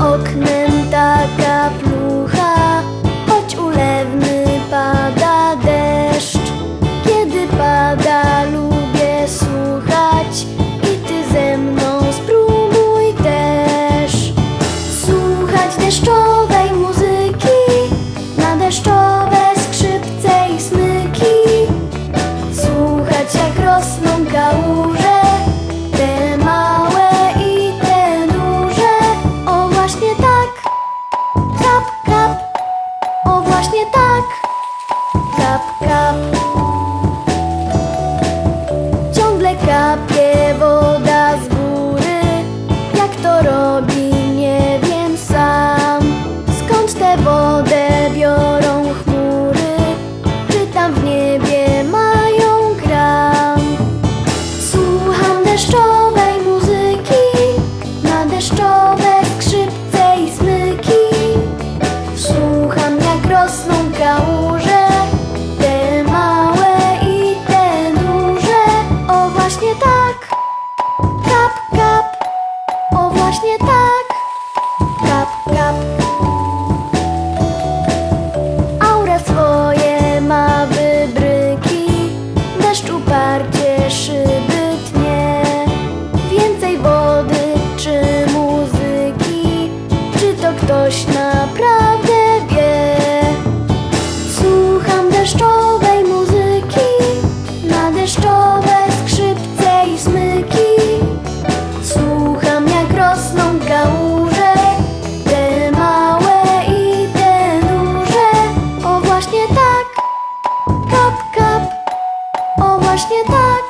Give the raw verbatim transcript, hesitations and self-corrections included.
oknem taka plucha, choć ulewny pada deszcz. Kiedy pada, lubię słuchać i ty ze mną spróbuj też. Słuchać deszczowej muzyki, na deszczowe skrzypce i smyki. Słuchać, jak rosną kałuże, te małe i te duże. O właśnie tak, kap, kap, o właśnie tak, kap, kap. Ciągle kapie woda z góry, jak to robi nie wiem sam. Skąd tę wodę biorą chmury, czy tam w niebie mają kran? Słucham deszczowej muzyki, na deszczowe skrzypce i smyki. Słucham, jak rosną kałuże, te małe i te duże. O właśnie tak, kap, kap, o właśnie tak, kap, kap. Aura swoje ma wybryki, deszcz uparcie szyby tnie. Więcej wody czy muzyki, czy to ktoś naprawdę wie? Słucham deszczowej muzyki, na deszczowe skrzypce i smyki. Słucham, jak rosną kałuże, te małe i te duże. O właśnie tak, kap, kap, o właśnie tak.